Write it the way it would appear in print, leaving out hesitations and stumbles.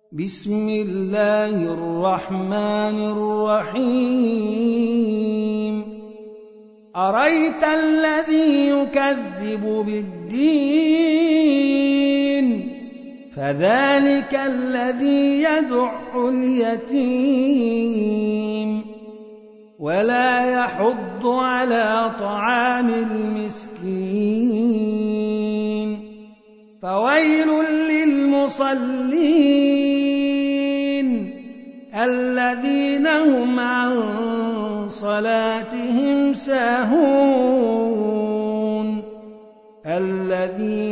بسم الله الرحمن الرحيم أرأيت الذي يكذب بالدين فذلك الذي يدع اليتيم ولا يحض على طعام المسكين فويل للمصلين الذين هم عن صلاتهم ساهون الذين